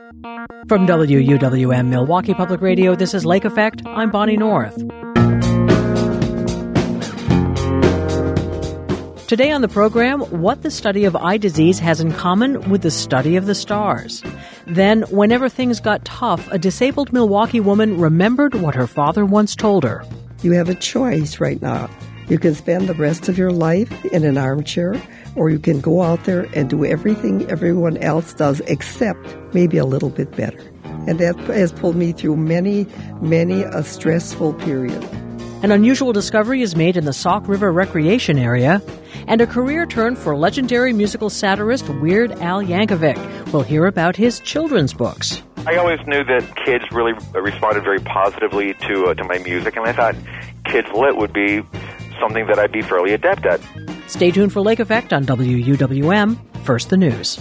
From WUWM Milwaukee Public Radio, this is Lake Effect. I'm Bonnie North. Today on the program, what the study of eye disease has in common with the study of the stars. Then, whenever things got tough, a disabled Milwaukee woman remembered what her father once told her. You have a choice right now. You can spend the rest of your life in an armchair, or you can go out there and do everything everyone else does, except maybe a little bit better. And that has pulled me through many a stressful period. An unusual discovery is made in the Sauk River Recreation Area, and a career turn for legendary musical satirist Weird Al Yankovic. We'll hear about his children's books. I always knew that kids really responded very positively to my music, and I thought Kids Lit would be something that I'd be fairly adept at. Stay tuned for Lake Effect on WUWM. First, the news.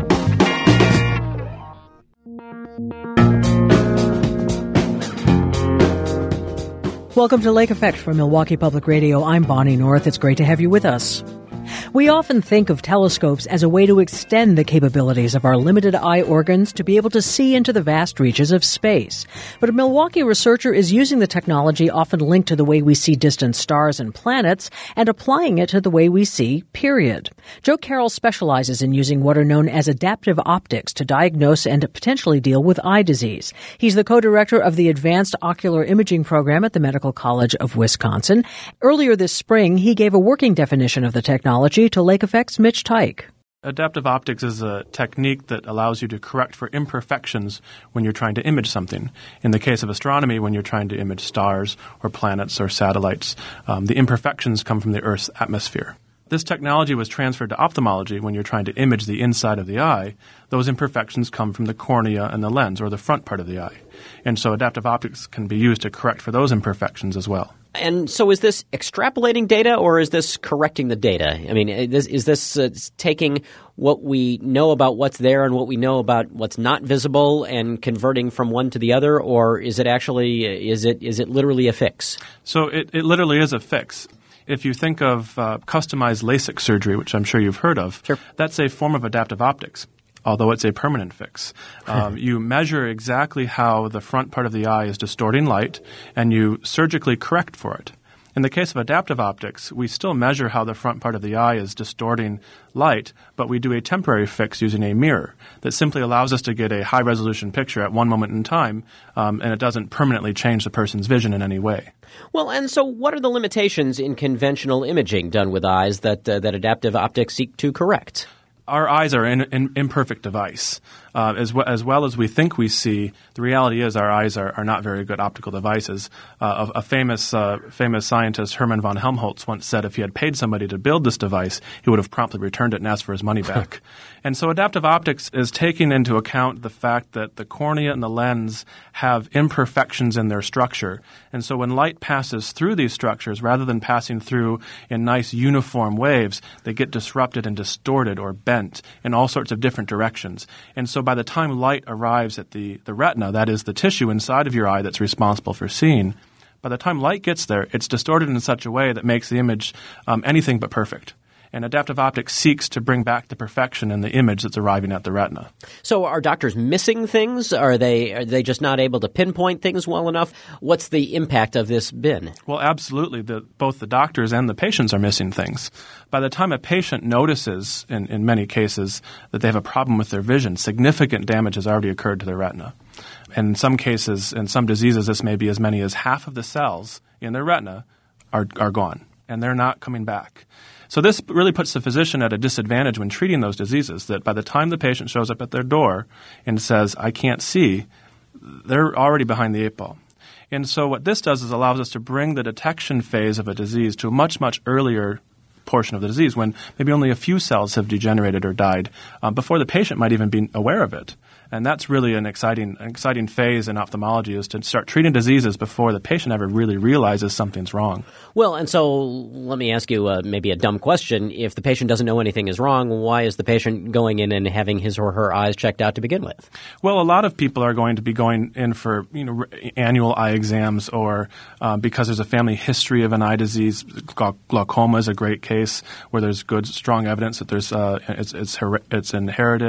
Welcome to Lake Effect from Milwaukee Public Radio. I'm Bonnie North. It's great to have you with us. We often think of telescopes as a way to extend the capabilities of our limited eye organs to be able to see into the vast reaches of space. But a Milwaukee researcher is using the technology often linked to the way we see distant stars and planets and applying it to the way we see, period. Joe Carroll specializes in using what are known as adaptive optics to diagnose and potentially deal with eye disease. He's the co-director of the Advanced Ocular Imaging Program at the Medical College of Wisconsin. Earlier this spring, he gave a working definition of the technology to Lake Effect's Mitch Tyke. Adaptive optics is a technique that allows you to correct for imperfections when you're trying to image something. In the case of astronomy, when you're trying to image stars or planets or satellites, the imperfections come from the Earth's atmosphere. This technology was transferred to ophthalmology when you're trying to image the inside of the eye. Those imperfections come from the cornea and the lens, or the front part of the eye. And so adaptive optics can be used to correct for those imperfections as well. And so is this extrapolating data or is this correcting the data? I mean, is this taking what we know about what's there and what we know about what's not visible and converting from one to the other, or is it actually is it literally a fix? So it literally is a fix. If you think of customized LASIK surgery, which I'm sure you've heard of, sure, that's a form of adaptive optics, although it's a permanent fix. You measure exactly how the front part of the eye is distorting light, and you surgically correct for it. In the case of adaptive optics, we still measure how the front part of the eye is distorting light, but we do a temporary fix using a mirror that simply allows us to get a high-resolution picture at one moment in time, and it doesn't permanently change the person's vision in any way. Well, and so what are the limitations in conventional imaging done with eyes that adaptive optics seek to correct? Our eyes are an imperfect device. As well as we think we see, the reality is our eyes are not very good optical devices. A famous scientist, Hermann von Helmholtz, once said if he had paid somebody to build this device, he would have promptly returned it and asked for his money back. And so adaptive optics is taking into account the fact that the cornea and the lens have imperfections in their structure. And so when light passes through these structures, rather than passing through in nice uniform waves, they get disrupted and distorted or bent in all sorts of different directions. And so by the time light arrives at the retina, that is the tissue inside of your eye that's responsible for seeing, by the time light gets there, it's distorted in such a way that makes the image anything but perfect. And adaptive optics seeks to bring back the perfection in the image that's arriving at the retina. So are doctors missing things? Are they just not able to pinpoint things well enough? What's the impact of this been? Well, absolutely. Both the doctors and the patients are missing things. By the time a patient notices, in many cases, that they have a problem with their vision, significant damage has already occurred to their retina. And in some cases, in some diseases, this may be as many as half of the cells in their retina are gone, and they're not coming back. So this really puts the physician at a disadvantage when treating those diseases, that by the time the patient shows up at their door and says, I can't see, they're already behind the 8 ball. And so what this does is allows us to bring the detection phase of a disease to a much, much earlier portion of the disease when maybe only a few cells have degenerated or died before the patient might even be aware of it. And that's really an exciting phase in ophthalmology, is to start treating diseases before the patient ever really realizes something's wrong. Well, and so let me ask you maybe a dumb question. If the patient doesn't know anything is wrong, why is the patient going in and having his or her eyes checked out to begin with? Well, a lot of people are going to be going in for annual eye exams, or because there's a family history of an eye disease. Glaucoma is a great case where there's good, strong evidence that there's it's inherited.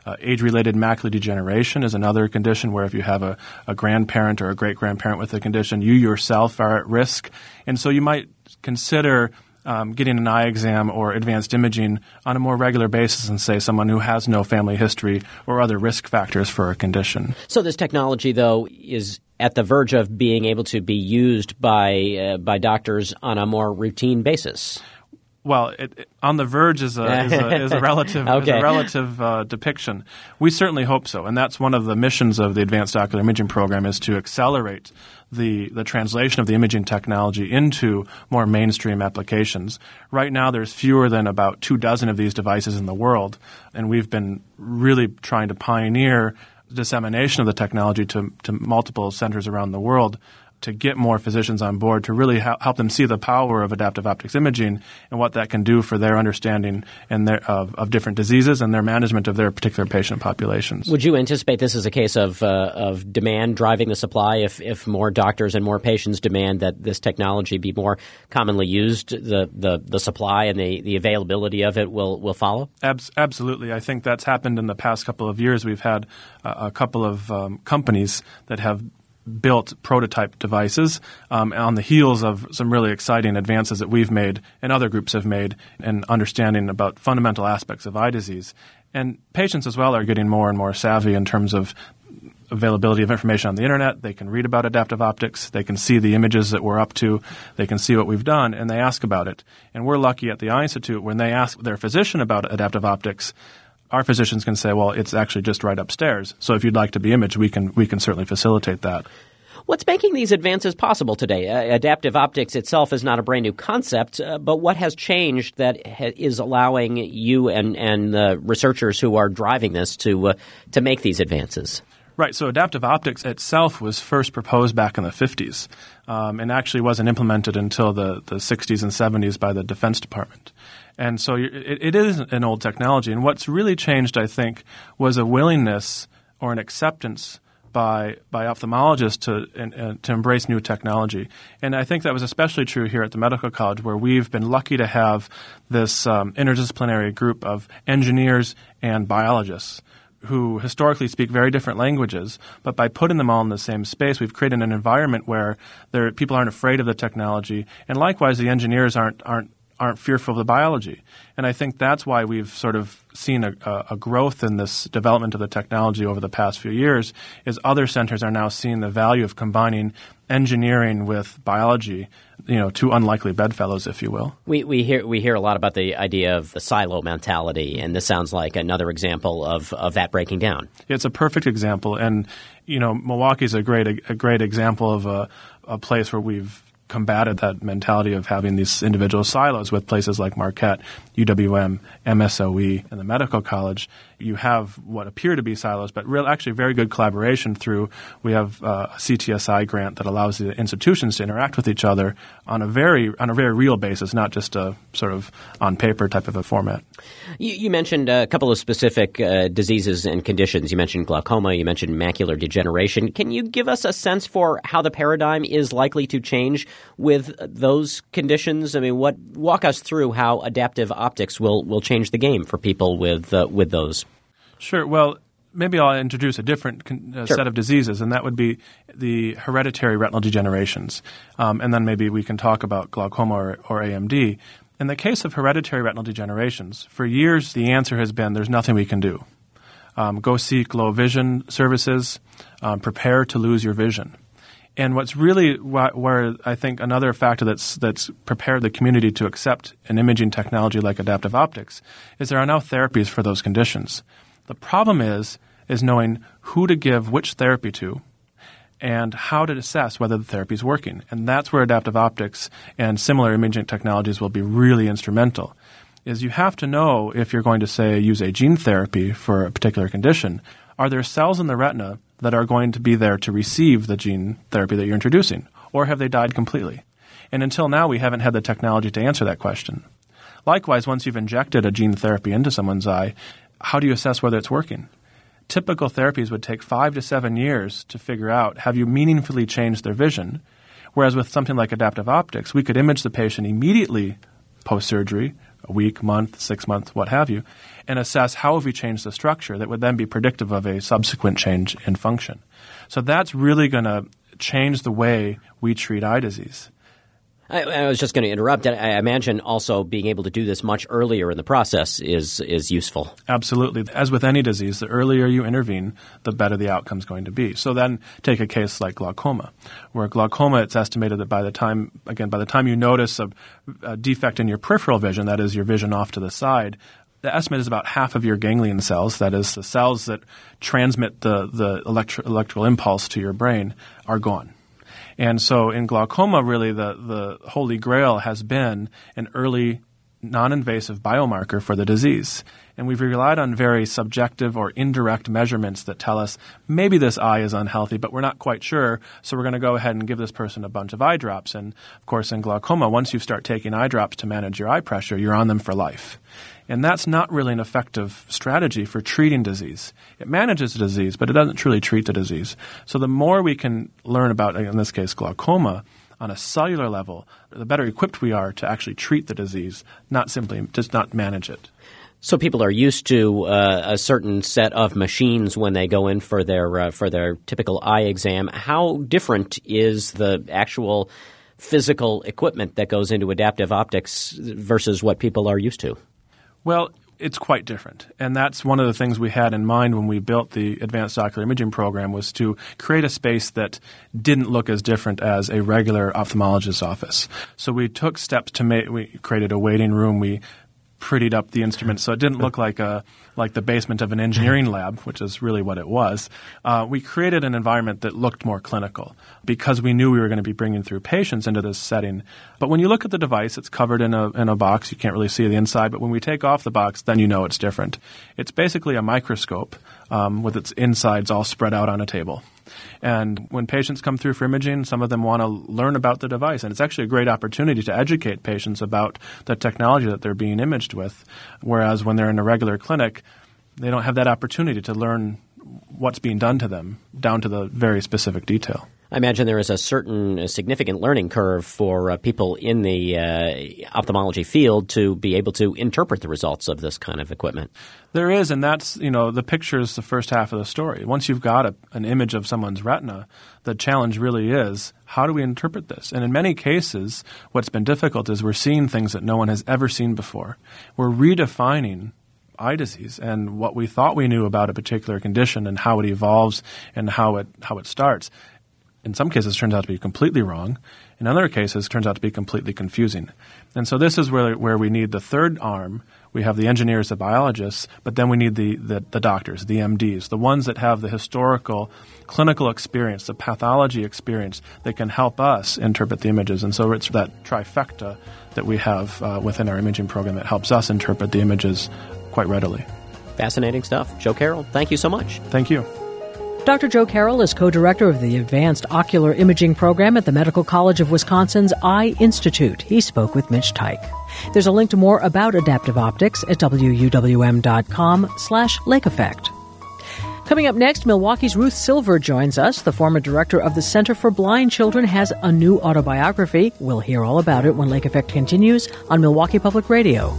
Age-related macular degeneration is another condition where if you have a grandparent or a great-grandparent with the condition, you yourself are at risk. And so you might consider getting an eye exam or advanced imaging on a more regular basis than, say, someone who has no family history or other risk factors for a condition. So this technology, though, is at the verge of being able to be used by doctors on a more routine basis. Well, on the verge is a relative okay. is a relative depiction. We certainly hope so, and that's one of the missions of the Advanced Ocular Imaging Program is to accelerate the translation of the imaging technology into more mainstream applications. Right now, there's fewer than about 24 of these devices in the world, and we've been really trying to pioneer dissemination of the technology to multiple centers around the world, to get more physicians on board, to really help them see the power of adaptive optics imaging and what that can do for their understanding and of different diseases and their management of their particular patient populations. Would you anticipate this as a case of demand driving the supply? If more doctors and more patients demand that this technology be more commonly used, the supply and the availability of it will follow? Absolutely. I think that's happened in the past couple of years. We've had a couple of companies that have built prototype devices on the heels of some really exciting advances that we've made and other groups have made in understanding about fundamental aspects of eye disease. And patients as well are getting more and more savvy in terms of availability of information on the internet. They can read about adaptive optics. They can see the images that we're up to. They can see what we've done, and they ask about it. And we're lucky at the Eye Institute when they ask their physician about adaptive optics, our physicians can say, well, it's actually just right upstairs. So if you'd like to be imaged, we can certainly facilitate that. What's making these advances possible today? Adaptive optics itself is not a brand new concept, but what has changed that is allowing you and the researchers who are driving this to make these advances? Right. So adaptive optics itself was first proposed back in the 50s and actually wasn't implemented until the 60s and 70s by the Defense Department. And so it is an old technology. And what's really changed, I think, was a willingness or an acceptance by ophthalmologists to embrace new technology. And I think that was especially true here at the Medical College, where we've been lucky to have this interdisciplinary group of engineers and biologists who historically speak very different languages, but by putting them all in the same space, we've created an environment where people aren't afraid of the technology, and likewise the engineers aren't fearful of the biology. And I think that's why we've sort of seen a growth in this development of the technology over the past few years, is other centers are now seeing the value of combining engineering with biology, two unlikely bedfellows, if you will. We hear a lot about the idea of the silo mentality, and this sounds like another example of that breaking down. It's a perfect example, and Milwaukee's a great example of a place where we've combated that mentality of having these individual silos with places like Marquette, UWM, MSOE, and the Medical College. You have what appear to be silos, but actually very good collaboration through. We have a CTSI grant that allows the institutions to interact with each other on a very real basis, not just a sort of on paper type of a format. You mentioned a couple of specific diseases and conditions. You mentioned glaucoma. You mentioned macular degeneration. Can you give us a sense for how the paradigm is likely to change with those conditions? I mean, walk us through how adaptive optics will change the game for people with those. Sure. Well, maybe I'll introduce a different set of diseases, and that would be the hereditary retinal degenerations. And then maybe we can talk about glaucoma or AMD. In the case of hereditary retinal degenerations, for years the answer has been there's nothing we can do. Go seek low vision services. Prepare to lose your vision. And what's really where I think another factor that's prepared the community to accept an imaging technology like adaptive optics is there are now therapies for those conditions. The problem is knowing who to give which therapy to and how to assess whether the therapy is working. And that's where adaptive optics and similar imaging technologies will be really instrumental, is you have to know if you're going to, say, use a gene therapy for a particular condition, are there cells in the retina that are going to be there to receive the gene therapy that you're introducing, or have they died completely? And until now, we haven't had the technology to answer that question. Likewise, once you've injected a gene therapy into someone's eye, how do you assess whether it's working? Typical therapies would take 5 to 7 years to figure out, have you meaningfully changed their vision? Whereas with something like adaptive optics, we could image the patient immediately post-surgery a week, month, 6 months, what have you, and assess how have we changed the structure that would then be predictive of a subsequent change in function. So that's really going to change the way we treat eye disease. I was just going to interrupt. I imagine also being able to do this much earlier in the process is useful. Absolutely. As with any disease, the earlier you intervene, the better the outcome is going to be. So then take a case like glaucoma, where glaucoma, it's estimated that by the time you notice a defect in your peripheral vision, that is your vision off to the side, the estimate is about half of your ganglion cells, that is the cells that transmit the electrical impulse to your brain, are gone. And so in glaucoma, really, the holy grail has been an early non-invasive biomarker for the disease. And we've relied on very subjective or indirect measurements that tell us maybe this eye is unhealthy, but we're not quite sure, so we're going to go ahead and give this person a bunch of eye drops. And, of course, in glaucoma, once you start taking eye drops to manage your eye pressure, you're on them for life. And that's not really an effective strategy for treating disease. It manages the disease, but it doesn't truly treat the disease. So the more we can learn about, in this case, glaucoma, on a cellular level, the better equipped we are to actually treat the disease, not simply just not manage it. So people are used to a certain set of machines when they go in for their typical eye exam. How different is the actual physical equipment that goes into adaptive optics versus what people are used to? Well, it's quite different. And that's one of the things we had in mind when we built the Advanced Ocular Imaging program, was to create a space that didn't look as different as a regular ophthalmologist's office. So we took steps we created a waiting room. We prettied up the instruments so it didn't look like the basement of an engineering lab, which is really what it was. We created an environment that looked more clinical because we knew we were going to be bringing through patients into this setting. But when you look at the device, it's covered in a box. You can't really see the inside, but when we take off the box, then you know it's different. It's basically a microscope with its insides all spread out on a table. And when patients come through for imaging, some of them want to learn about the device. And it's actually a great opportunity to educate patients about the technology that they're being imaged with. Whereas when they're in a regular clinic, they don't have that opportunity to learn what's being done to them down to the very specific detail. I imagine there is a significant learning curve for people in the ophthalmology field to be able to interpret the results of this kind of equipment. There is, and that's, the picture is the first half of the story. Once you've got an image of someone's retina, the challenge really is, how do we interpret this? And in many cases, what's been difficult is we're seeing things that no one has ever seen before. We're redefining eye disease and what we thought we knew about a particular condition and how it evolves and how it starts. In some cases, it turns out to be completely wrong. In other cases, it turns out to be completely confusing. And so this is where we need the third arm. We have the engineers, the biologists, but then we need the doctors, the MDs, the ones that have the historical clinical experience, the pathology experience that can help us interpret the images. And so it's that trifecta that we have within our imaging program that helps us interpret the images quite readily. Fascinating stuff. Joe Carroll, thank you so much. Thank you. Dr. Joe Carroll is co-director of the Advanced Ocular Imaging Program at the Medical College of Wisconsin's Eye Institute. He spoke with Mitch Teich. There's a link to more about adaptive optics at wuwm.com/Lake Effect. Coming up next, Milwaukee's Ruth Silver joins us. The former director of the Center for Blind Children has a new autobiography. We'll hear all about it when Lake Effect continues on Milwaukee Public Radio.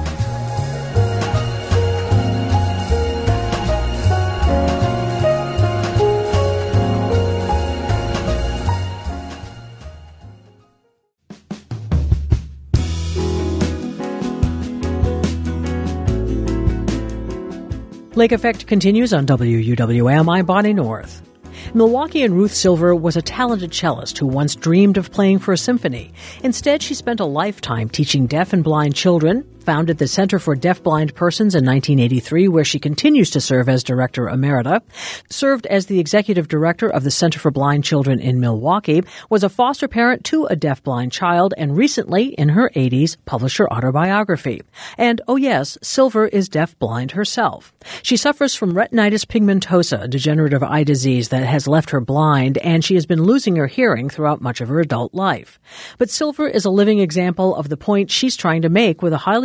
Lake Effect continues on WUWM. I'm Bonnie North. Milwaukeean Ruth Silver was a talented cellist who once dreamed of playing for a symphony. Instead, she spent a lifetime teaching deaf and blind children, founded the Center for Deaf-Blind Persons in 1983, where she continues to serve as Director Emerita, served as the Executive Director of the Center for Blind Children in Milwaukee, was a foster parent to a deaf-blind child, and recently, in her 80s, published her autobiography. And, oh yes, Silver is deaf-blind herself. She suffers from retinitis pigmentosa, a degenerative eye disease that has left her blind, and she has been losing her hearing throughout much of her adult life. But Silver is a living example of the point she's trying to make with a highly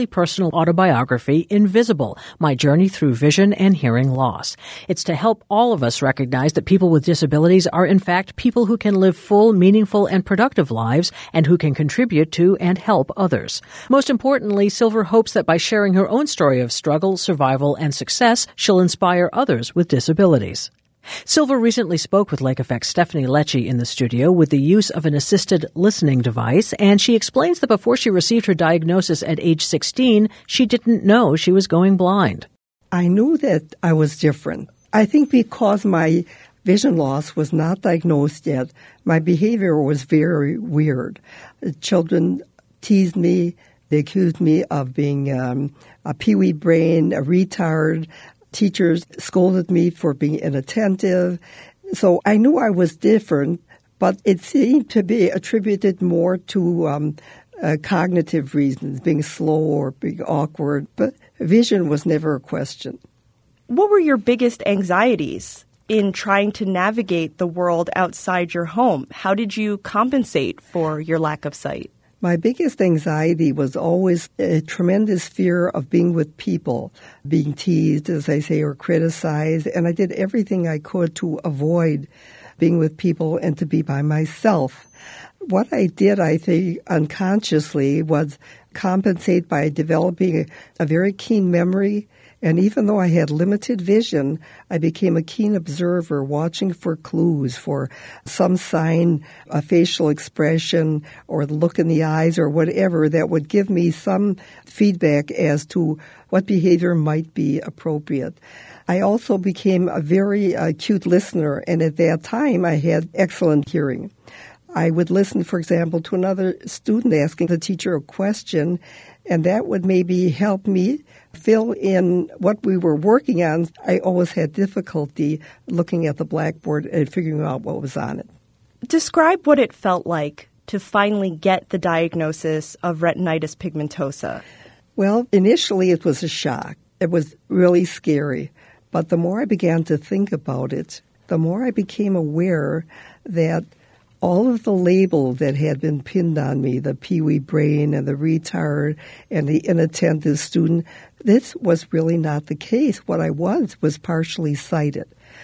personal autobiography, Invisible, My Journey Through Vision and Hearing Loss. It's to help all of us recognize that people with disabilities are in fact people who can live full, meaningful, and productive lives and who can contribute to and help others. Most importantly, Silver hopes that by sharing her own story of struggle, survival, and success, she'll inspire others with disabilities. Silver recently spoke with Lake Effect's Stephanie Lecce in the studio with the use of an assisted listening device, and she explains that before she received her diagnosis at age 16, she didn't know she was going blind. I knew that I was different. I think because my vision loss was not diagnosed yet, my behavior was very weird. Children teased me. They accused me of being a peewee brain, a retard. Teachers scolded me for being inattentive. So I knew I was different, but it seemed to be attributed more to cognitive reasons, being slow or being awkward. But vision was never a question. What were your biggest anxieties in trying to navigate the world outside your home? How did you compensate for your lack of sight? My biggest anxiety was always a tremendous fear of being with people, being teased, as I say, or criticized. And I did everything I could to avoid being with people and to be by myself. What I did, I think, unconsciously was compensate by developing a very keen memory. And even though I had limited vision, I became a keen observer, watching for clues, for some sign, a facial expression, or the look in the eyes, or whatever that would give me some feedback as to what behavior might be appropriate. I also became a very acute listener, and at that time I had excellent hearing. I would listen, for example, to another student asking the teacher a question, and that would maybe help me fill in what we were working on. I always had difficulty looking at the blackboard and figuring out what was on it. Describe what it felt like to finally get the diagnosis of retinitis pigmentosa. Well, initially it was a shock. It was really scary. But the more I began to think about it, the more I became aware that all of the label that had been pinned on me, the peewee brain and the retard and the inattentive student, this was really not the case. What I was partially sighted.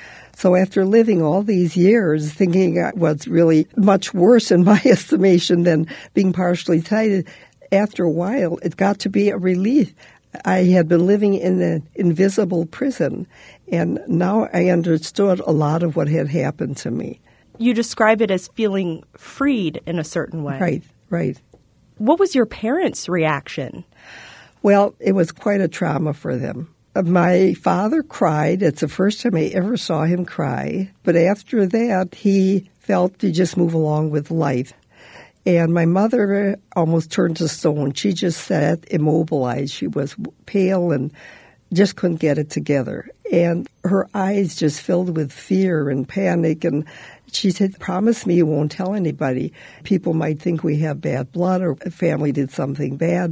So after living all these years thinking I was really much worse in my estimation than being partially sighted, after a while it got to be a relief. I had been living in an invisible prison, and now I understood a lot of what had happened to me. You describe it as feeling freed in a certain way. Right. What was your parents' reaction? Well, it was quite a trauma for them. My father cried. It's the first time I ever saw him cry. But after that, he felt to just move along with life. And my mother almost turned to stone. She just sat immobilized. She was pale and just couldn't get it together. And her eyes just filled with fear and panic. And she said, promise me you won't tell anybody. People might think we have bad blood or a family did something bad.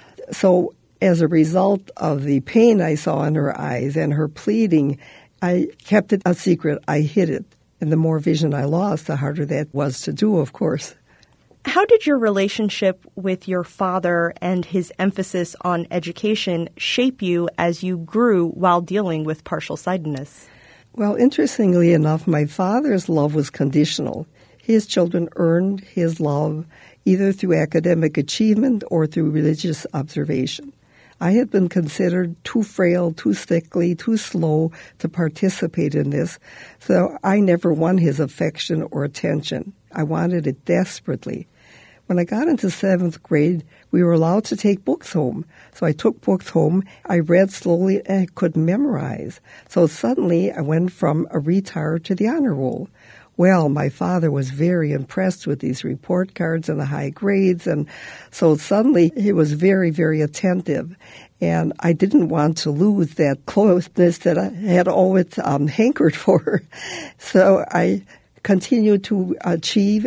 So as a result of the pain I saw in her eyes and her pleading, I kept it a secret. I hid it. And the more vision I lost, the harder that was to do, of course. How did your relationship with your father and his emphasis on education shape you as you grew while dealing with partial sightedness? Well, interestingly enough, my father's love was conditional. His children earned his love either through academic achievement or through religious observation. I had been considered too frail, too sickly, too slow to participate in this, so I never won his affection or attention. I wanted it desperately. When I got into 7th grade, we were allowed to take books home. So I took books home, I read slowly, and I could memorize. So suddenly I went from a retard to the honor roll. Well, my father was very impressed with these report cards and the high grades, and so suddenly he was very, very attentive. And I didn't want to lose that closeness that I had always hankered for. So I continued to achieve,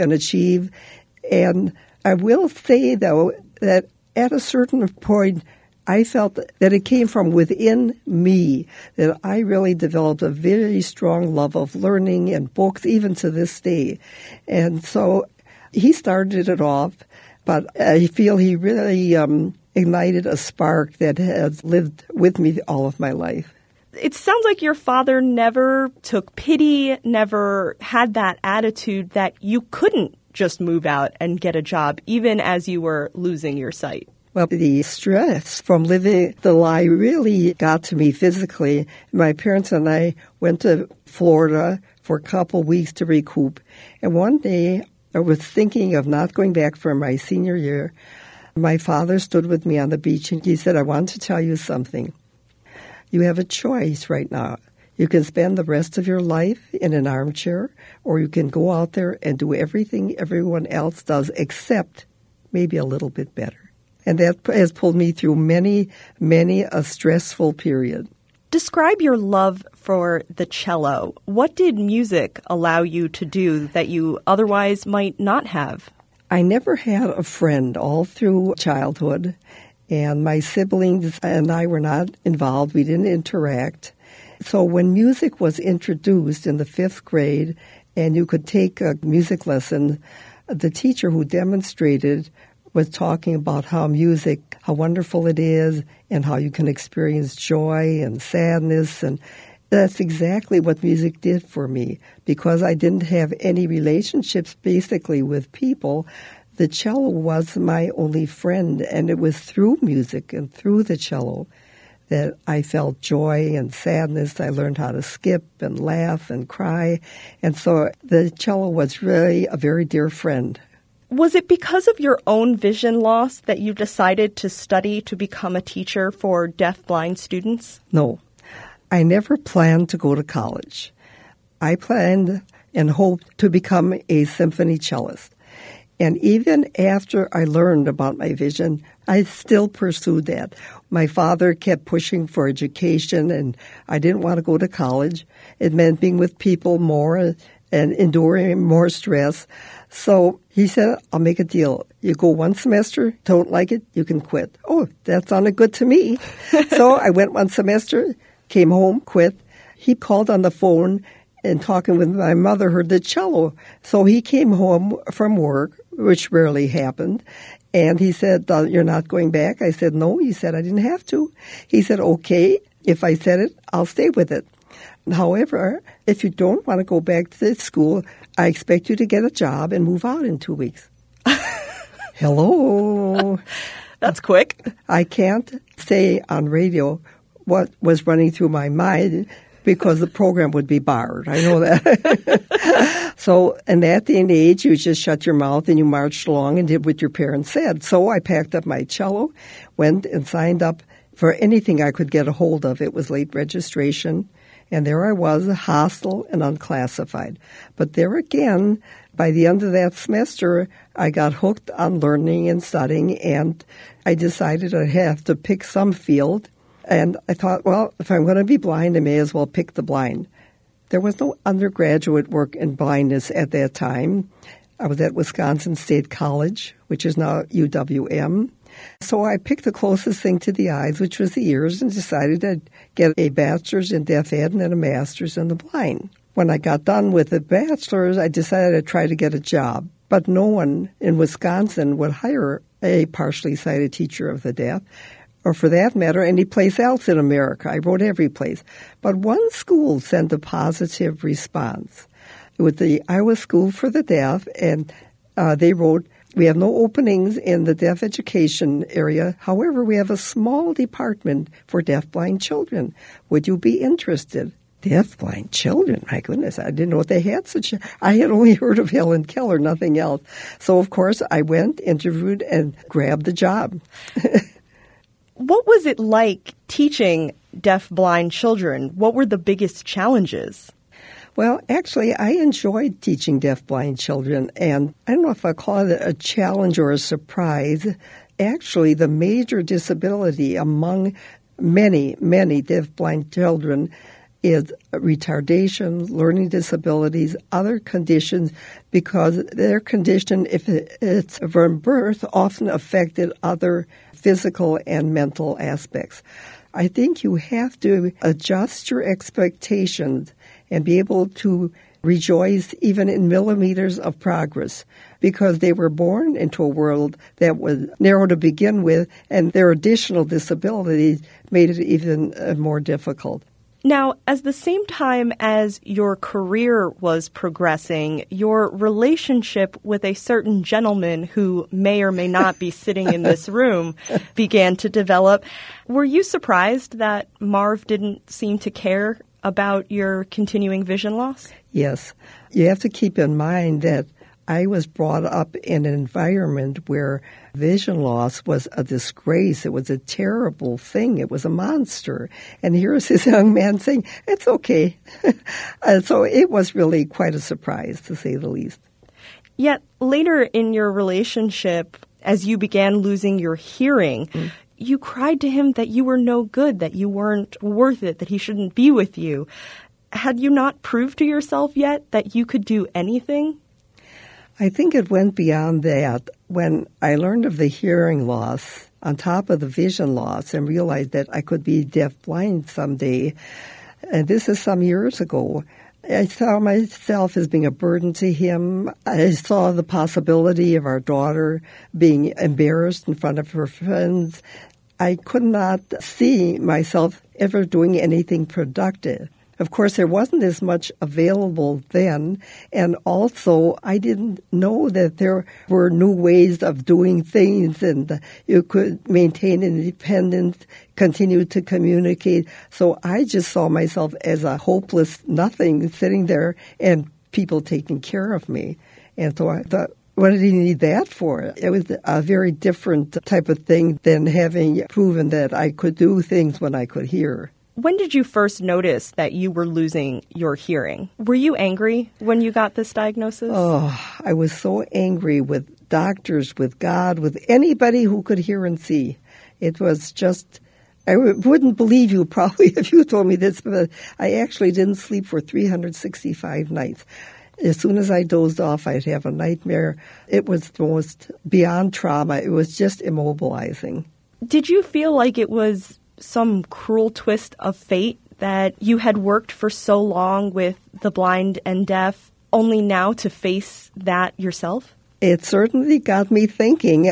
and I will say, though, that at a certain point, I felt that it came from within me, that I really developed a very strong love of learning and books, even to this day. And so he started it off, but I feel he really ignited a spark that has lived with me all of my life. It sounds like your father never took pity, never had that attitude that you couldn't just move out and get a job, even as you were losing your sight. Well, the stress from living the lie really got to me physically. My parents and I went to Florida for a couple weeks to recoup. And one day, I was thinking of not going back for my senior year. My father stood with me on the beach and he said, I want to tell you something. You have a choice right now. You can spend the rest of your life in an armchair, or you can go out there and do everything everyone else does, except maybe a little bit better. And that has pulled me through many a stressful period. Describe your love for the cello. What did music allow you to do that you otherwise might not have? I never had a friend all through childhood, and my siblings and I were not involved. We didn't interact. So when music was introduced in the 5th grade and you could take a music lesson, the teacher who demonstrated was talking about how wonderful it is and how you can experience joy and sadness. And that's exactly what music did for me. Because I didn't have any relationships basically with people, the cello was my only friend. And it was through music and through the cello that I felt joy and sadness. I learned how to skip and laugh and cry. And so the cello was really a very dear friend. Was it because of your own vision loss that you decided to study to become a teacher for deaf-blind students? No. I never planned to go to college. I planned and hoped to become a symphony cellist. And even after I learned about my vision, I still pursued that. My father kept pushing for education, and I didn't want to go to college. It meant being with people more and enduring more stress. So he said, I'll make a deal. You go one semester, don't like it, you can quit. Oh, that sounded good to me. So I went one semester, came home, quit. He called on the phone and talking with my mother, heard the cello. So he came home from work, which rarely happened, and he said, you're not going back? I said, no. He said, I didn't have to. He said, okay, if I said it, I'll stay with it. However, if you don't want to go back to the school, I expect you to get a job and move out in 2 weeks. Hello. That's quick. I can't say on radio what was running through my mind because the program would be barred. I know that. So in that day and age, you just shut your mouth and you marched along and did what your parents said. So I packed up my cello, went and signed up for anything I could get a hold of. It was late registration. And there I was, hostile and unclassified. But there again, by the end of that semester, I got hooked on learning and studying, and I decided I'd have to pick some field. And I thought, well, if I'm going to be blind, I may as well pick the blind. There was no undergraduate work in blindness at that time. I was at Wisconsin State College, which is now UWM. So I picked the closest thing to the eyes, which was the ears, and decided I'd get a bachelor's in deaf ed and then a master's in the blind. When I got done with the bachelor's, I decided I'd try to get a job. But no one in Wisconsin would hire a partially sighted teacher of the deaf, or for that matter, any place else in America. I wrote every place. But one school sent a positive response. It was the Iowa School for the Deaf, and they wrote, we have no openings in the deaf education area. However, we have a small department for deaf-blind children. Would you be interested? Deaf-blind children? My goodness, I didn't know they had such a... I had only heard of Helen Keller, nothing else. So, of course, I went, interviewed, and grabbed the job. What was it like teaching deaf-blind children? What were the biggest challenges? Well, actually, I enjoyed teaching deaf-blind children, and I don't know if I call it a challenge or a surprise. Actually, the major disability among many deaf-blind children is retardation, learning disabilities, other conditions, because their condition, if it's from birth, often affected other physical and mental aspects. I think you have to adjust your expectations and be able to rejoice even in millimeters of progress because they were born into a world that was narrow to begin with, and their additional disabilities made it even more difficult. Now, at the same time as your career was progressing, your relationship with a certain gentleman who may or may not be sitting in this room began to develop. Were you surprised that Marv didn't seem to care about your continuing vision loss? Yes. You have to keep in mind that I was brought up in an environment where vision loss was a disgrace. It was a terrible thing. It was a monster. And here's this young man saying, it's okay. So it was really quite a surprise, to say the least. Yet later in your relationship, as you began losing your hearing, you cried to him that you were no good, that you weren't worth it, that he shouldn't be with you. Had you not proved to yourself yet that you could do anything? I think it went beyond that. When I learned of the hearing loss on top of the vision loss and realized that I could be deafblind someday, and this is some years ago, I saw myself as being a burden to him. I saw the possibility of our daughter being embarrassed in front of her friends. I could not see myself ever doing anything productive. Of course, there wasn't as much available then, and also I didn't know that there were new ways of doing things, and you could maintain independence, continue to communicate. So I just saw myself as a hopeless nothing sitting there and people taking care of me. And so I thought, what did he need that for? It was a very different type of thing than having proven that I could do things when I could hear. When did you first notice that you were losing your hearing? Were you angry when you got this diagnosis? Oh, I was so angry with doctors, with God, with anybody who could hear and see. It was just, I wouldn't believe you probably if you told me this, but I actually didn't sleep for 365 nights. As soon as I dozed off, I'd have a nightmare. It was the most beyond trauma. It was just immobilizing. Did you feel like it was some cruel twist of fate that you had worked for so long with the blind and deaf, only now to face that yourself? It certainly got me thinking,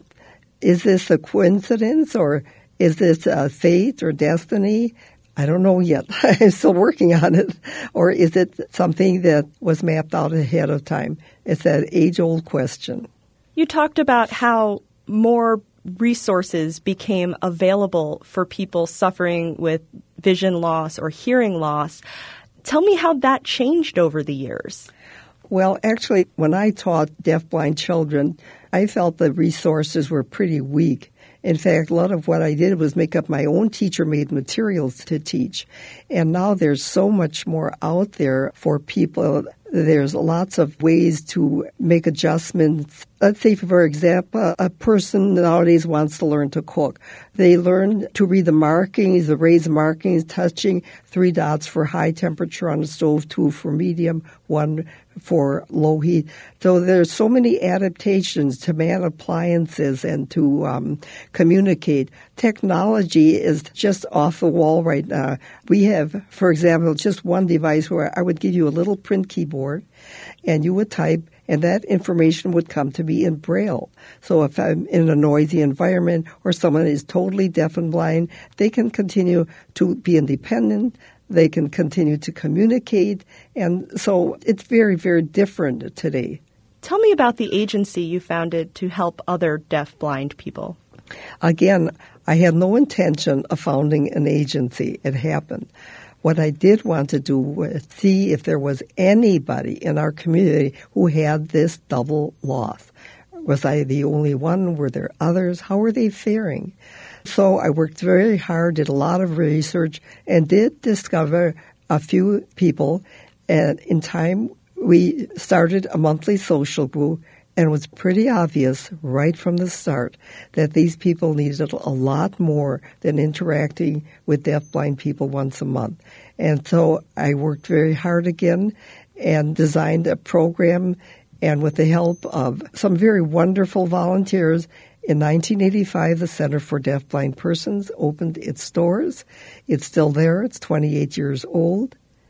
is this a coincidence or is this fate or destiny? I don't know yet. I'm still working on it. Or is it something that was mapped out ahead of time? It's that age-old question. You talked about how more resources became available for people suffering with vision loss or hearing loss. Tell me how that changed over the years. Well, actually, when I taught deafblind children, I felt the resources were pretty weak. In fact, a lot of what I did was make up my own teacher-made materials to teach. And now there's so much more out there for people. There's lots of ways to make adjustments. Let's say, for example, a person nowadays wants to learn to cook. They learn to read the markings, the raised markings, touching 3 dots for high temperature on the stove, 2 for medium, 1 for low heat. So there's so many adaptations to man appliances and to communicate. Technology is just off the wall right now. We have, for example, just one device where I would give you a little print keyboard and you would type, and that information would come to me in Braille. So if I'm in a noisy environment or someone is totally deaf and blind, they can continue to be independent. They can continue to communicate. And so it's very, very different today. Tell me about the agency you founded to help other deaf-blind people. Again, I had no intention of founding an agency. It happened. What I did want to do was see if there was anybody in our community who had this double loss. Was I the only one? Were there others? How were they faring? So I worked very hard, did a lot of research, and did discover a few people. And in time, we started a monthly social group, and it was pretty obvious right from the start that these people needed a lot more than interacting with deafblind people once a month. And so I worked very hard again and designed a program, and with the help of some very wonderful volunteers, in 1985, the Center for Deafblind Persons opened its doors. It's still there. It's 28 years old.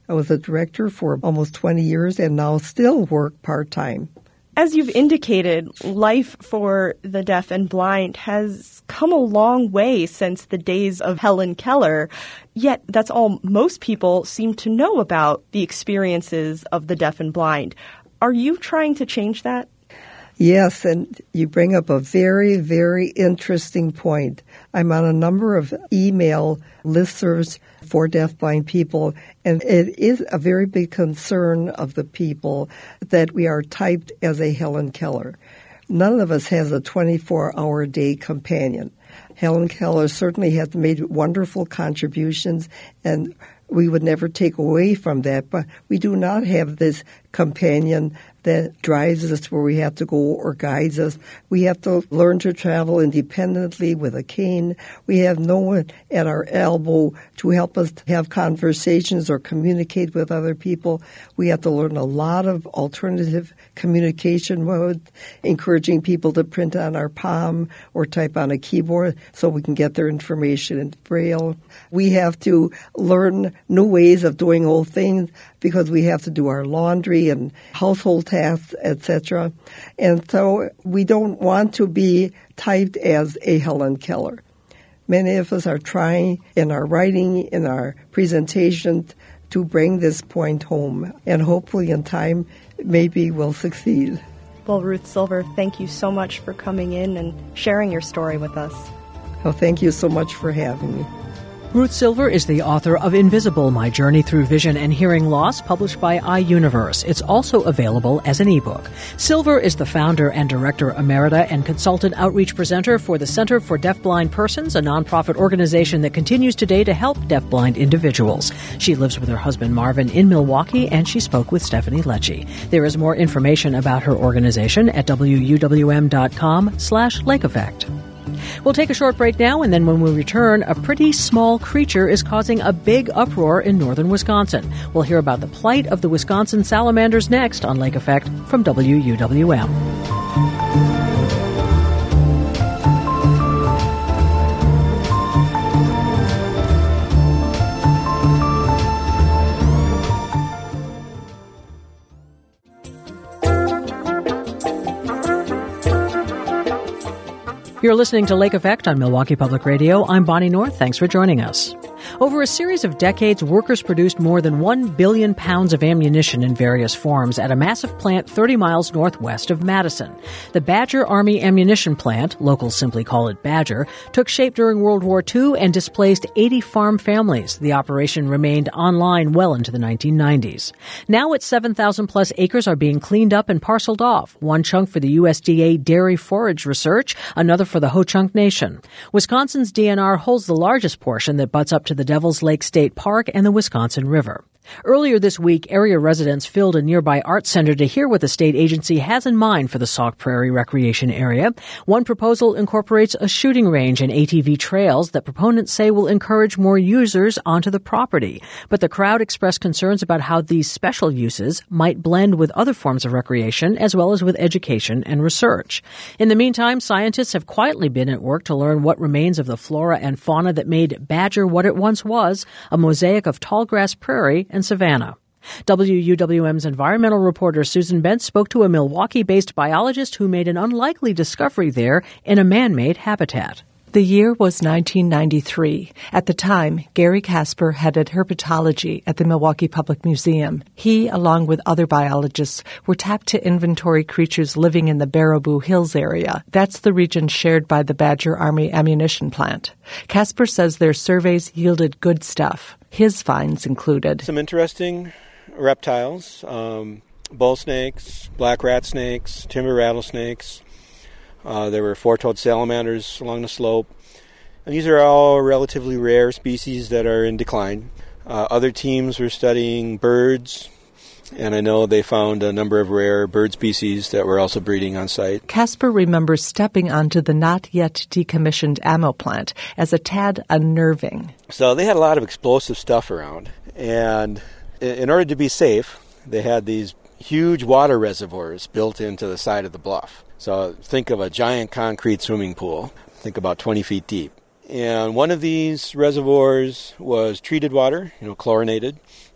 I was a director for almost 20 years and now still work part-time. As you've indicated, life for the deaf and blind has come a long way since the days of Helen Keller, yet that's all most people seem to know about the experiences of the deaf and blind. Are you trying to change that? Yes, and you bring up a very, very interesting point. I'm on a number of email listservs for deafblind people, and it is a very big concern of the people that we are typed as a Helen Keller. None of us has a 24-hour-day companion. Helen Keller certainly has made wonderful contributions, and we would never take away from that, but we do not have this companion that drives us where we have to go or guides us. We have to learn to travel independently with a cane. We have no one at our elbow to help us have conversations or communicate with other people. We have to learn a lot of alternative communication modes, encouraging people to print on our palm or type on a keyboard so we can get their information in Braille. We have to learn new ways of doing old things because we have to do our laundry and household tasks, etc. And so we don't want to be typed as a Helen Keller. Many of us are trying in our writing, in our presentation, to bring this point home. And hopefully in time, maybe we'll succeed. Well, Ruth Silver, thank you so much for coming in and sharing your story with us. Well, thank you so much for having me. Ruth Silver is the author of Invisible, My Journey Through Vision and Hearing Loss, published by iUniverse. It's also available as an ebook. Silver is the founder and director emerita and consultant outreach presenter for the Center for Deafblind Persons, a nonprofit organization that continues today to help deafblind individuals. She lives with her husband Marvin in Milwaukee, and she spoke with Stephanie Lecce. There is more information about her organization at wuwm.com/Lake Effect. We'll take a short break now, and then when we return, a pretty small creature is causing a big uproar in northern Wisconsin. We'll hear about the plight of the Wisconsin salamanders next on Lake Effect from WUWM. You're listening to Lake Effect on Milwaukee Public Radio. I'm Bonnie North. Thanks for joining us. Over a series of decades, workers produced more than 1 billion pounds of ammunition in various forms at a massive plant 30 miles northwest of Madison. The Badger Army Ammunition Plant, locals simply call it Badger, took shape during World War II and displaced 80 farm families. The operation remained online well into the 1990s. Now its 7,000-plus acres are being cleaned up and parceled off, one chunk for the USDA dairy forage research, another for the Ho-Chunk Nation. Wisconsin's DNR holds the largest portion that butts up to the Devil's Lake State Park and the Wisconsin River. Earlier this week, area residents filled a nearby art center to hear what the state agency has in mind for the Sauk Prairie Recreation Area. One proposal incorporates a shooting range and ATV trails that proponents say will encourage more users onto the property. But the crowd expressed concerns about how these special uses might blend with other forms of recreation as well as with education and research. In the meantime, scientists have quietly been at work to learn what remains of the flora and fauna that made Badger what it once was, a mosaic of tallgrass prairie and savanna. WUWM's environmental reporter Susan Bent spoke to a Milwaukee-based biologist who made an unlikely discovery there in a man-made habitat. The year was 1993. At the time, Gary Casper headed herpetology at the Milwaukee Public Museum. He, along with other biologists, were tapped to inventory creatures living in the Baraboo Hills area. That's the region shared by the Badger Army Ammunition Plant. Casper says their surveys yielded good stuff. His finds included some interesting reptiles, bull snakes, black rat snakes, timber rattlesnakes. There were four-toed salamanders along the slope. And these are all relatively rare species that are in decline. Other teams were studying birds, and I know they found a number of rare bird species that were also breeding on site. Casper remembers stepping onto the not-yet decommissioned ammo plant as a tad unnerving. So they had a lot of explosive stuff around, and in order to be safe, they had these huge water reservoirs built into the side of the bluff. So think of a giant concrete swimming pool, think about 20 feet deep. And one of these reservoirs was treated water, chlorinated,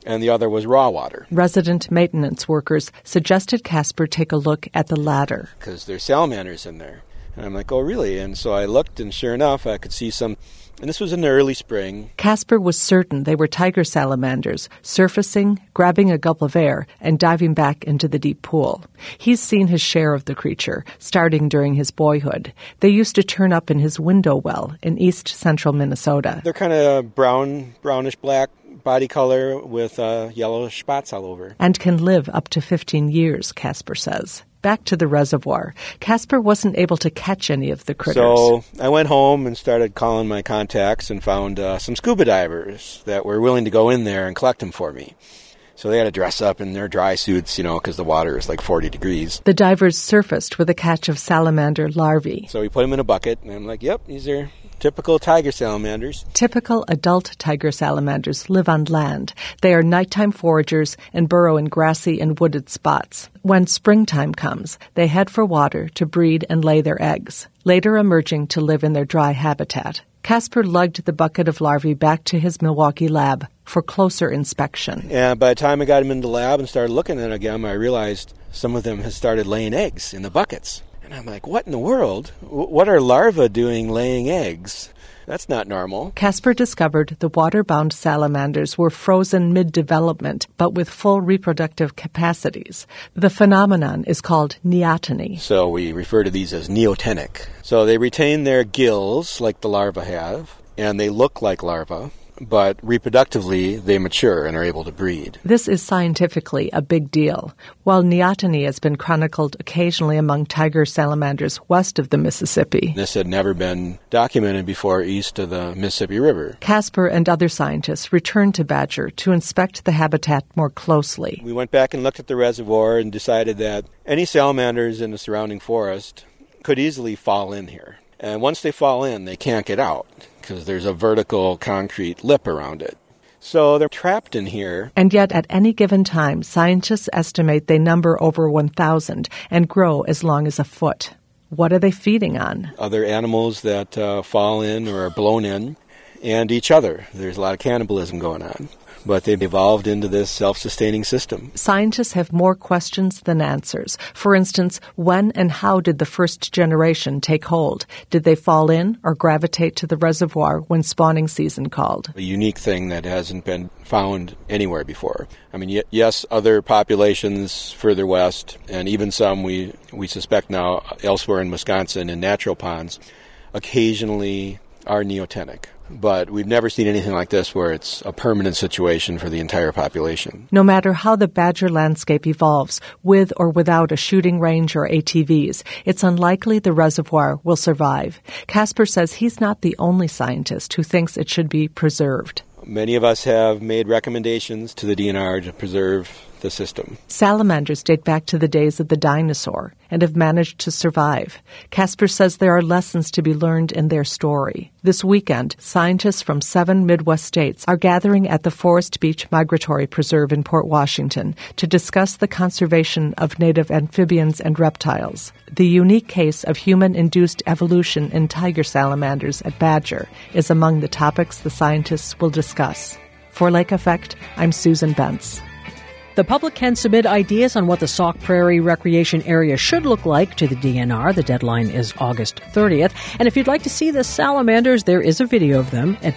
and the other was raw water. Resident maintenance workers suggested Casper take a look at the latter. Because there's salamanders in there. And I'm like, oh, really? And so I looked, and sure enough, I could see some. And this was in the early spring. Casper was certain they were tiger salamanders, surfacing, grabbing a gulp of air, and diving back into the deep pool. He's seen his share of the creature, starting during his boyhood. They used to turn up in his window well in east central Minnesota. They're kind of brownish black body color with yellow spots all over. And can live up to 15 years, Casper says. Back to the reservoir. Casper wasn't able to catch any of the critters. So I went home and started calling my contacts and found some scuba divers that were willing to go in there and collect them for me. So they had to dress up in their dry suits, because the water is like 40 degrees. The divers surfaced with a catch of salamander larvae. So we put them in a bucket, and I'm like, yep, these are typical tiger salamanders. Typical adult tiger salamanders live on land. They are nighttime foragers and burrow in grassy and wooded spots. When springtime comes, they head for water to breed and lay their eggs, later emerging to live in their dry habitat. Casper lugged the bucket of larvae back to his Milwaukee lab for closer inspection. And by the time I got them into the lab and started looking at them, I realized some of them had started laying eggs in the buckets. And I'm like, what in the world? What are larvae doing laying eggs? That's not normal. Casper discovered the water-bound salamanders were frozen mid-development, but with full reproductive capacities. The phenomenon is called neoteny. So we refer to these as neotenic. So they retain their gills like the larvae have, and they look like larvae, but reproductively they mature and are able to breed. This is scientifically a big deal. While neoteny has been chronicled occasionally among tiger salamanders west of the Mississippi, this had never been documented before east of the Mississippi River. Casper and other scientists returned to Badger to inspect the habitat more closely. We went back and looked at the reservoir and decided that any salamanders in the surrounding forest could easily fall in here. And once they fall in, they can't get out because there's a vertical concrete lip around it. So they're trapped in here. And yet at any given time, scientists estimate they number over 1,000 and grow as long as a foot. What are they feeding on? Other animals that fall in or are blown in, and each other. There's a lot of cannibalism going on. But they've evolved into this self-sustaining system. Scientists have more questions than answers. For instance, when and how did the first generation take hold? Did they fall in or gravitate to the reservoir when spawning season called? A unique thing that hasn't been found anywhere before. I mean, yes, other populations further west, and even some we suspect now elsewhere in Wisconsin in natural ponds, occasionally are neotenic. But we've never seen anything like this where it's a permanent situation for the entire population. No matter how the badger landscape evolves, with or without a shooting range or ATVs, it's unlikely the reservoir will survive. Casper says he's not the only scientist who thinks it should be preserved. Many of us have made recommendations to the DNR to preserve the system. Salamanders date back to the days of the dinosaur and have managed to survive. Casper says there are lessons to be learned in their story. This weekend, scientists from 7 Midwest states are gathering at the Forest Beach Migratory Preserve in Port Washington to discuss the conservation of native amphibians and reptiles. The unique case of human-induced evolution in tiger salamanders at Badger is among the topics the scientists will discuss. For Lake Effect, I'm Susan Bentz. The public can submit ideas on what the Sauk Prairie Recreation Area should look like to the DNR. The deadline is August 30th. And if you'd like to see the salamanders, there is a video of them at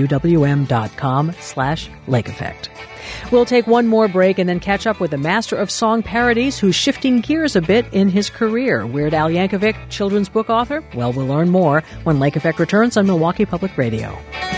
wuwm.com/Lake Effect. We'll take one more break and then catch up with the master of song parodies who's shifting gears a bit in his career. Weird Al Yankovic, children's book author? Well, we'll learn more when Lake Effect returns on Milwaukee Public Radio.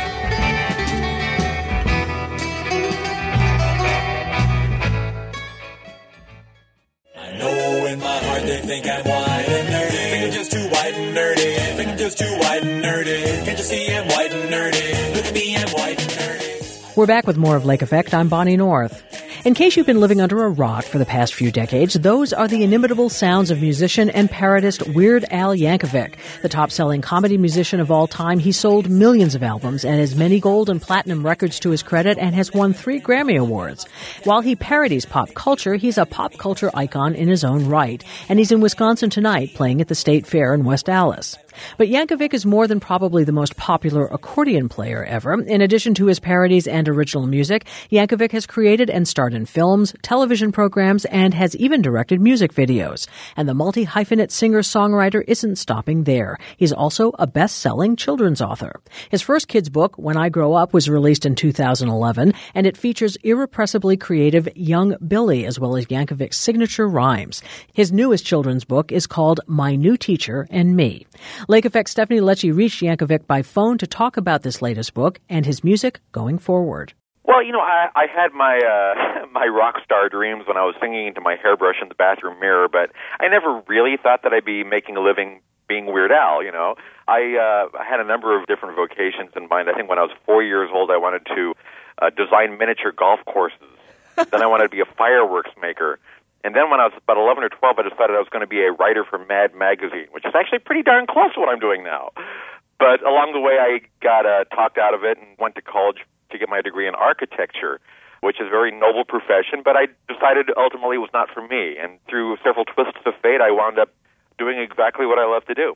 They think I'm white and nerdy. Think I'm just too white and nerdy. Think I'm just too white and nerdy. Can't you see I'm white and nerdy? Look at me, I'm white and nerdy. We're back with more of Lake Effect. I'm Bonnie North. In case you've been living under a rock for the past few decades, those are the inimitable sounds of musician and parodist Weird Al Yankovic. The top-selling comedy musician of all time, he sold millions of albums and has many gold and platinum records to his credit and has won 3 Grammy Awards. While he parodies pop culture, he's a pop culture icon in his own right. And he's in Wisconsin tonight playing at the State Fair in West Allis. But Yankovic is more than probably the most popular accordion player ever. In addition to his parodies and original music, Yankovic has created and starred in films, television programs, and has even directed music videos. And the multi-hyphenate singer-songwriter isn't stopping there. He's also a best-selling children's author. His first kids' book, When I Grow Up, was released in 2011, and it features irrepressibly creative young Billy, as well as Yankovic's signature rhymes. His newest children's book is called My New Teacher and Me. Lake Effect Stephanie Lecce reached Yankovic by phone to talk about this latest book and his music going forward. Well, I had my my rock star dreams when I was singing into my hairbrush in the bathroom mirror, but I never really thought that I'd be making a living being Weird Al, I had a number of different vocations in mind. I think when I was 4 years old, I wanted to design miniature golf courses. Then I wanted to be a fireworks maker. And then when I was about 11 or 12, I decided I was going to be a writer for Mad Magazine, which is actually pretty darn close to what I'm doing now. But along the way, I got talked out of it and went to college to get my degree in architecture, which is a very noble profession, but I decided ultimately it was not for me. And through several twists of fate, I wound up doing exactly what I love to do.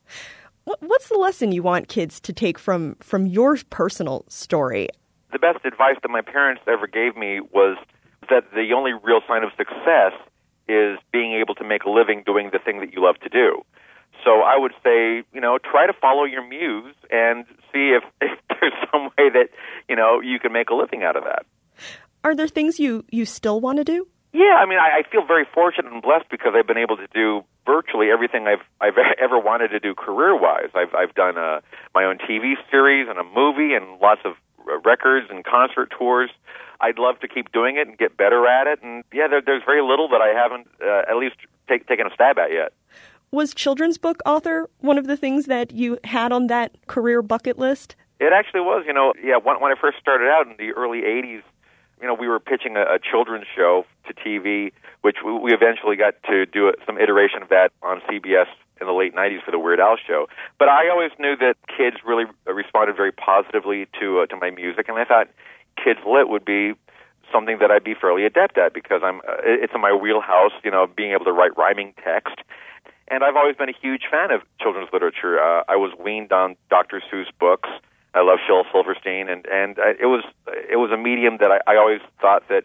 What's the lesson you want kids to take from your personal story? The best advice that my parents ever gave me was that the only real sign of success is being able to make a living doing the thing that you love to do. So I would say, try to follow your muse and see if there's some way that, you can make a living out of that. Are there things you still want to do? Yeah, I feel very fortunate and blessed because I've been able to do virtually everything I've ever wanted to do career-wise. I've done my own TV series and a movie and lots of records and concert tours. I'd love to keep doing it and get better at it. And yeah, there's very little that I haven't at least taken a stab at yet. Was children's book author one of the things that you had on that career bucket list? It actually was. When I first started out in the early 80s, we were pitching a children's show to TV, which we eventually got to do some iteration of that on CBS in the late 90s for the Weird Al show. But I always knew that kids really responded very positively to my music, and I thought Kids Lit would be something that I'd be fairly adept at because it's in my wheelhouse, being able to write rhyming text. And I've always been a huge fan of children's literature. I was weaned on Dr. Seuss books. I love Shel Silverstein, and it was a medium that I always thought that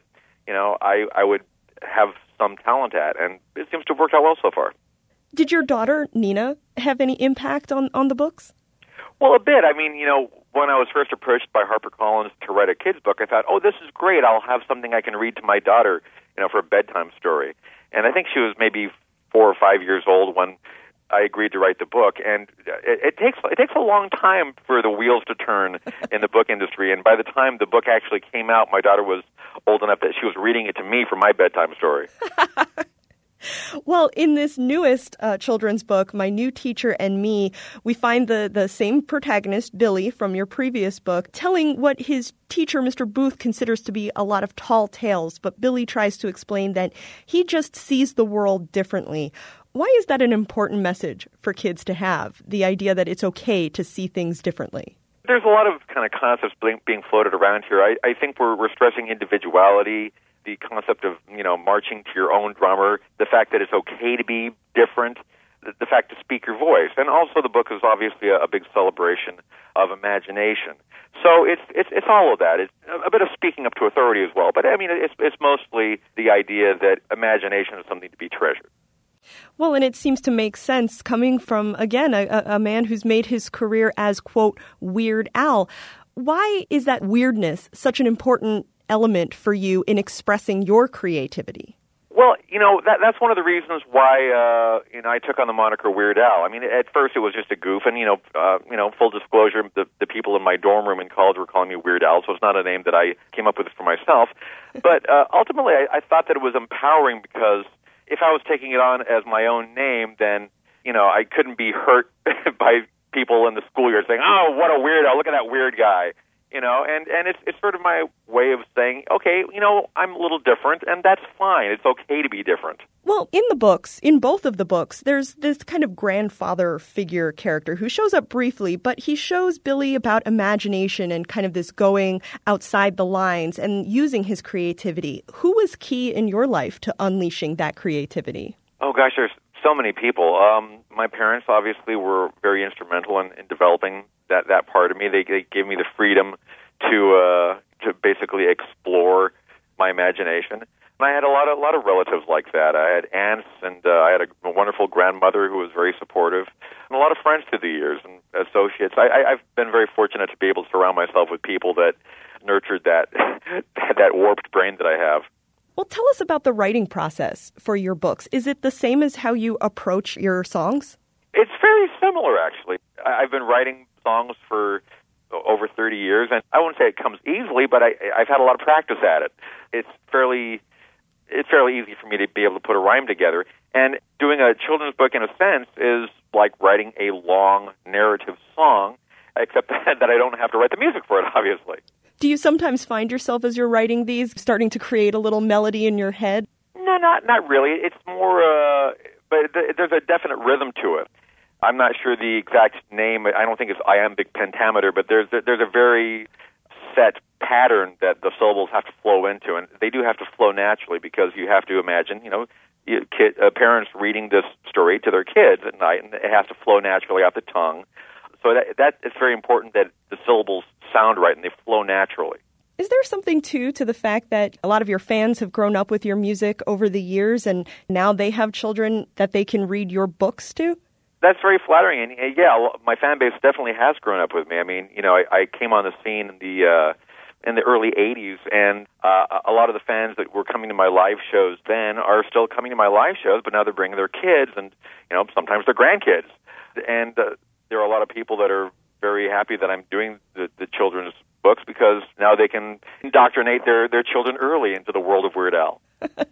I would have some talent at, and it seems to have worked out well so far. Did your daughter Nina have any impact on the books? Well, a bit. When I was first approached by HarperCollins to write a kids book, I thought, this is great. I'll have something I can read to my daughter, for a bedtime story. And I think she was maybe 4 or 5 years old when I agreed to write the book, and it takes a long time for the wheels to turn in the book industry. And by the time the book actually came out, my daughter was old enough that she was reading it to me for my bedtime story. Well, in this newest children's book, My New Teacher and Me, we find the same protagonist, Billy, from your previous book, telling what his teacher, Mr. Booth, considers to be a lot of tall tales. But Billy tries to explain that he just sees the world differently. Why is that an important message for kids to have, the idea that it's okay to see things differently? There's a lot of kind of concepts being floated around here. I think we're stressing individuality, the concept of, marching to your own drummer, the fact that it's okay to be different, the fact to speak your voice. And also the book is obviously a big celebration of imagination. So it's all of that. It's a bit of speaking up to authority as well. But it's mostly the idea that imagination is something to be treasured. Well, and it seems to make sense coming from, again, a man who's made his career as, quote, Weird Al. Why is that weirdness such an important element for you in expressing your creativity? Well, that's one of the reasons why I took on the moniker Weird Al. At first it was just a goof, and full disclosure, the people in my dorm room in college were calling me Weird Al, so it's not a name that I came up with for myself. But ultimately, I thought that it was empowering because if I was taking it on as my own name, then I couldn't be hurt by people in the schoolyard saying, "Oh, what a weirdo! Look at that weird guy." And it's sort of my way of saying, okay, I'm a little different, and that's fine. It's okay to be different. Well, in both of the books, there's this kind of grandfather figure character who shows up briefly, but he shows Billy about imagination and kind of this going outside the lines and using his creativity. Who was key in your life to unleashing that creativity? Oh, gosh, there's So many people. My parents obviously were very instrumental in developing that part of me. They gave me the freedom to basically explore my imagination. And I had a lot of relatives like that. I had aunts, and I had a wonderful grandmother who was very supportive, and a lot of friends through the years and associates. I've been very fortunate to be able to surround myself with people that nurtured that that warped brain that I have. Well, tell us about the writing process for your books. Is it the same as how you approach your songs? It's very similar, actually. I've been writing songs for over 30 years, and I wouldn't say it comes easily, but I've had a lot of practice at it. It's fairly easy for me to be able to put a rhyme together. And doing a children's book, in a sense, is like writing a long narrative song, except that I don't have to write the music for it, obviously. Do you sometimes find yourself, as you're writing these, starting to create a little melody in your head? No, not really. It's more, but there's a definite rhythm to it. I'm not sure the exact name. I don't think it's iambic pentameter, but there's a very set pattern that the syllables have to flow into, and they do have to flow naturally because you have to imagine, parents reading this story to their kids at night, and it has to flow naturally off the tongue. So that it's very important that the syllables sound right and they flow naturally. Is there something, too, to the fact that a lot of your fans have grown up with your music over the years, and now they have children that they can read your books to? That's very flattering, and yeah, my fan base definitely has grown up with me. I mean, I came on the scene in the early '80s, and a lot of the fans that were coming to my live shows then are still coming to my live shows, but now they're bringing their kids and sometimes their grandkids, and there are a lot of people that are very happy that I'm doing the children's books because now they can indoctrinate their children early into the world of Weird Al.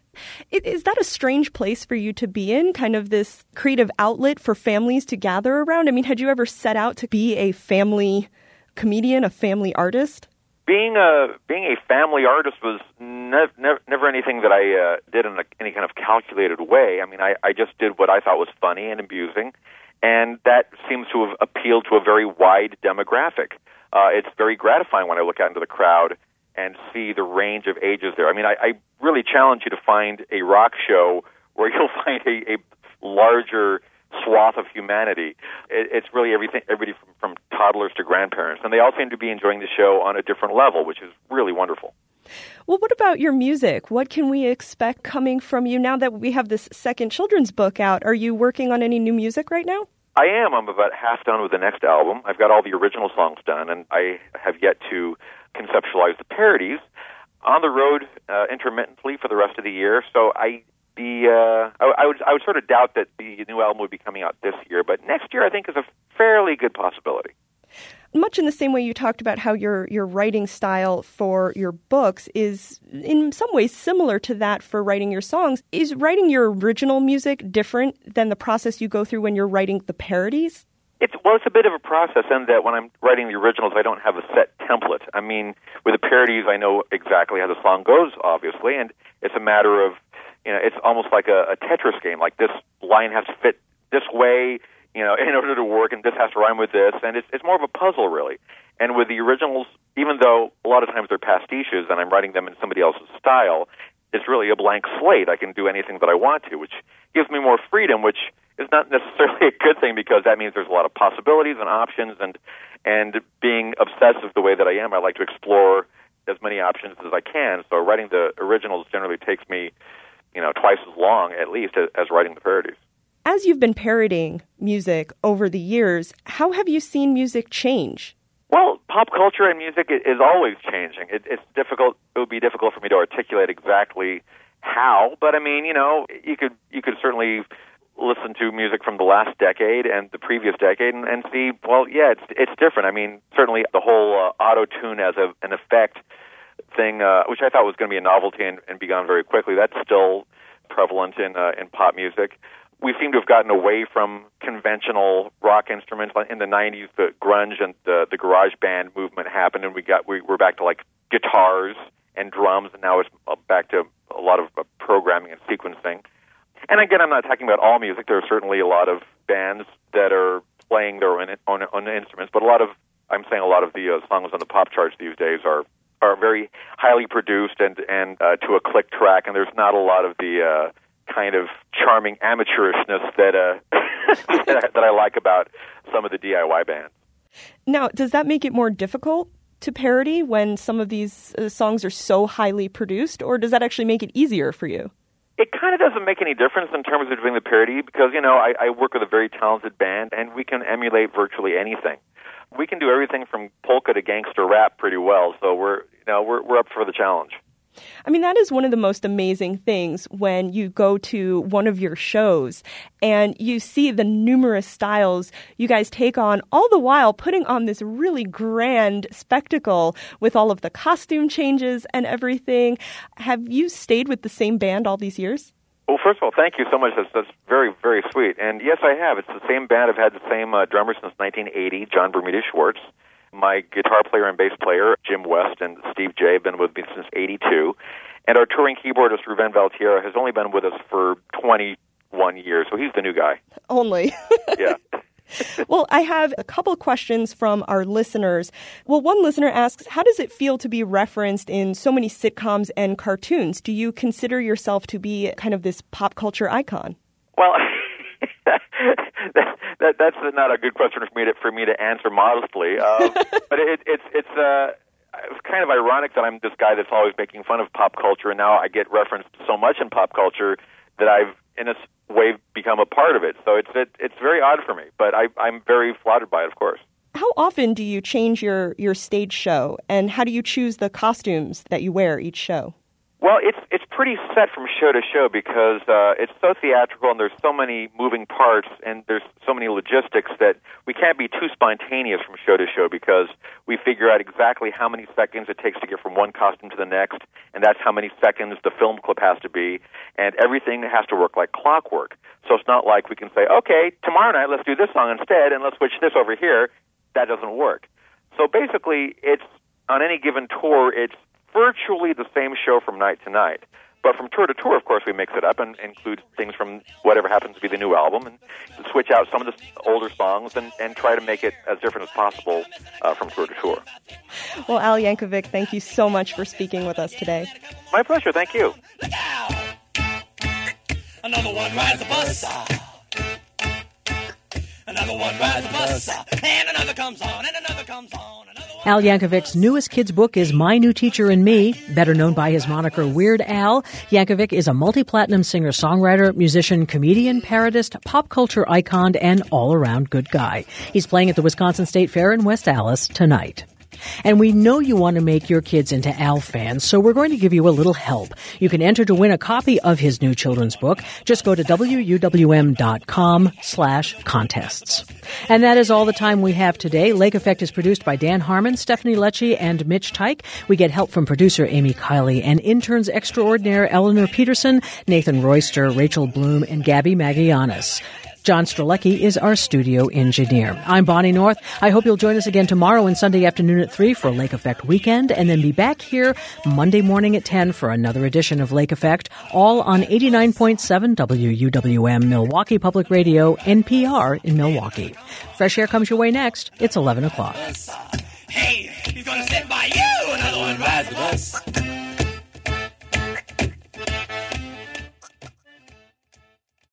Is that a strange place for you to be in, kind of this creative outlet for families to gather around? I mean, had you ever set out to be a family comedian, a family artist? Being a family artist was never anything that I did in any kind of calculated way. I mean, I just did what I thought was funny and amusing, and that seems to have appealed to a very wide demographic. It's very gratifying when I look out into the crowd and see the range of ages there. I mean, I really challenge you to find a rock show where you'll find a larger swath of humanity. It's really everybody from toddlers to grandparents, and they all seem to be enjoying the show on a different level, which is really wonderful. Well, what about your music? What can we expect coming from you now that we have this second children's book out? Are you working on any new music right now? I am. I'm about half done with the next album. I've got all the original songs done, and I have yet to conceptualize the parodies. On the road intermittently for the rest of the year, so I would sort of doubt that the new album would be coming out this year, but next year I think is a fairly good possibility. Much in the same way you talked about how your writing style for your books is in some ways similar to that for writing your songs. Is writing your original music different than the process you go through when you're writing the parodies? It's a bit of a process in that when I'm writing the originals, I don't have a set template. I mean, with the parodies, I know exactly how the song goes, obviously, and it's a matter of, it's almost like a Tetris game. Like this line has to fit this way, in order to work, and this has to rhyme with this, and it's more of a puzzle, really. And with the originals, even though a lot of times they're pastiches and I'm writing them in somebody else's style, it's really a blank slate. I can do anything that I want to, which gives me more freedom, which is not necessarily a good thing because that means there's a lot of possibilities and options, and being obsessive the way that I am, I like to explore as many options as I can. So writing the originals generally takes me, twice as long, at least, as writing the parodies. As you've been parodying music over the years, how have you seen music change? Well, pop culture and music is always changing. It's difficult. It would be difficult for me to articulate exactly how, but I mean, you could certainly listen to music from the last decade and the previous decade and see, well, yeah, it's different. I mean, certainly the whole auto-tune as an effect thing, which I thought was going to be a novelty and be gone very quickly, that's still prevalent in pop music. We seem to have gotten away from conventional rock instruments. In the 90s, the grunge and the garage band movement happened, and we're back to like guitars and drums, and now it's back to a lot of programming and sequencing. And again, I'm not talking about all music. There are certainly a lot of bands that are playing their own instruments, but I'm saying a lot of the songs on the pop charts these days are very highly produced and to a click track, and there's not a lot of the kind of charming amateurishness that that I like about some of the DIY bands. Now, does that make it more difficult to parody when some of these songs are so highly produced, or does that actually make it easier for you? It kind of doesn't make any difference in terms of doing the parody because, I work with a very talented band, and we can emulate virtually anything. We can do everything from polka to gangster rap pretty well, so we're up for the challenge. I mean, that is one of the most amazing things when you go to one of your shows and you see the numerous styles you guys take on, all the while putting on this really grand spectacle with all of the costume changes and everything. Have you stayed with the same band all these years? Well, first of all, thank you so much. That's very, very sweet. And yes, I have. It's the same band. I've had the same drummer since 1980, John Bermuda Schwartz. My guitar player and bass player, Jim West and Steve J, have been with me since 82. And our touring keyboardist, Ruben Valtierra, has only been with us for 21 years, so he's the new guy. Only. Yeah. Well, I have a couple questions from our listeners. Well, one listener asks, how does it feel to be referenced in so many sitcoms and cartoons? Do you consider yourself to be kind of this pop culture icon? Well, that's not a good question for me to answer modestly. But it's kind of ironic that I'm this guy that's always making fun of pop culture, and now I get referenced so much in pop culture that I've, in a way, become a part of it. So it's very odd for me, but I'm very flattered by it, of course. How often do you change your stage show, and how do you choose the costumes that you wear each show? Well, it's pretty set from show to show because it's so theatrical and there's so many moving parts and there's so many logistics that we can't be too spontaneous from show to show because we figure out exactly how many seconds it takes to get from one costume to the next, and that's how many seconds the film clip has to be, and everything has to work like clockwork. So it's not like we can say, okay, tomorrow night let's do this song instead and let's switch this over here. That doesn't work. So basically, it's on any given tour, it's virtually the same show from night to night. But from tour to tour, of course, we mix it up and include things from whatever happens to be the new album and switch out some of the older songs and try to make it as different as possible from tour to tour. Well, Al Yankovic, thank you so much for speaking with us today. My pleasure. Thank you. Look out! Another one rides the bus. Another one rides the bus. And another comes on, and another comes on. Al Yankovic's newest kids' book is My New Teacher and Me, better known by his moniker Weird Al. Yankovic is a multi-platinum singer-songwriter, musician, comedian, parodist, pop culture icon, and all-around good guy. He's playing at the Wisconsin State Fair in West Allis tonight. And we know you want to make your kids into Al fans, so we're going to give you a little help. You can enter to win a copy of his new children's book. Just go to wuwm.com/contests. And that is all the time we have today. Lake Effect is produced by Dan Harmon, Stephanie Lecce, and Mitch Teich. We get help from producer Amy Kiley and interns extraordinaire Eleanor Peterson, Nathan Royster, Rachel Bloom, and Gabby Magianis. John Strelecki is our studio engineer. I'm Bonnie North. I hope you'll join us again tomorrow and Sunday afternoon at 3 for Lake Effect Weekend, and then be back here Monday morning at 10 for another edition of Lake Effect, all on 89.7 WUWM, Milwaukee Public Radio, NPR in Milwaukee. Fresh Air comes your way next. It's 11 o'clock. Hey, he's gonna sit by you. Another one rides the bus.